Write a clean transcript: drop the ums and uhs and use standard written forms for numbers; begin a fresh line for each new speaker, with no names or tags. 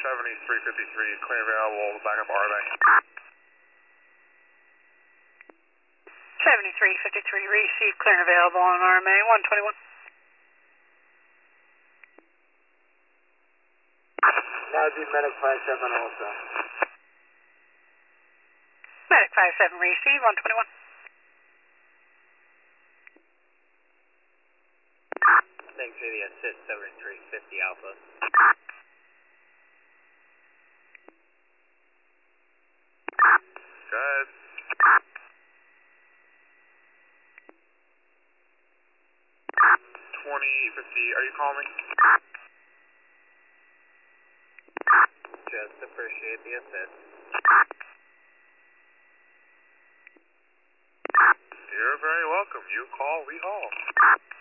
7353, clear available, back up RMA.
7353, receive, clear and available on RMA 121.
That would be Medic 57 also.
Medic 57, receive, 121.
Thanks for the assist, 7350 Alpha.
Go ahead. 2050, are you calling me?
Just appreciate the assist.
You're very welcome. You call, we haul.